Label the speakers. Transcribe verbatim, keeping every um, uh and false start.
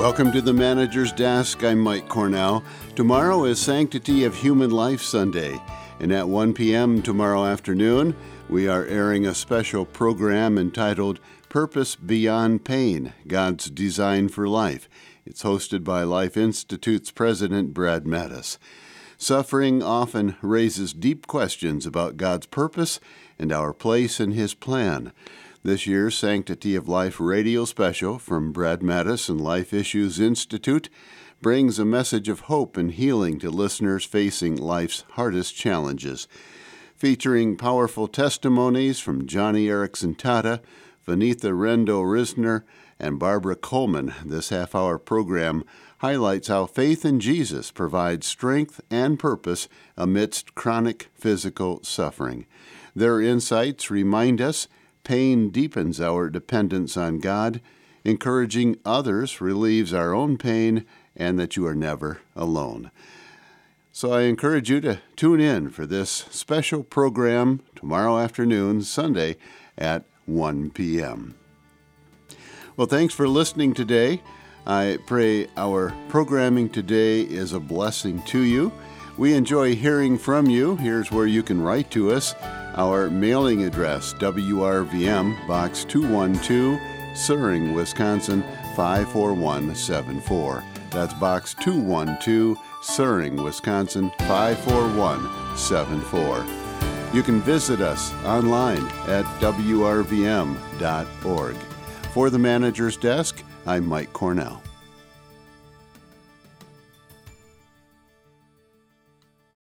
Speaker 1: Welcome to the Manager's Desk. I'm Mike Cornell. Tomorrow is Sanctity of Human Life Sunday, and at one p.m. tomorrow afternoon, we are airing a special program entitled Purpose Beyond Pain, God's Design for Life. It's hosted by Life Institute's president, Brad Mattis. Suffering often raises deep questions about God's purpose and our place in His plan. This year's Sanctity of Life radio special from Brad Mattis and Life Issues Institute brings a message of hope and healing to listeners facing life's hardest challenges. Featuring powerful testimonies from Johnny Erickson Tata, Vanitha Rendo Risner, and Barbara Coleman, this half-hour program highlights how faith in Jesus provides strength and purpose amidst chronic physical suffering. Their insights remind us pain deepens our dependence on God, encouraging others relieves our own pain, and that you are never alone. So I encourage you to tune in for this special program tomorrow afternoon, Sunday, at one p.m. Well, thanks for listening today. I pray our programming today is a blessing to you. We enjoy hearing from you. Here's where you can write to us. Our mailing address, W R V M, Box two one two, Suring, Wisconsin, five four one seven four. That's Box two one two, Suring, Wisconsin, five four one seven four. You can visit us online at W R V M dot org. For the Manager's Desk, I'm Mike Cornell.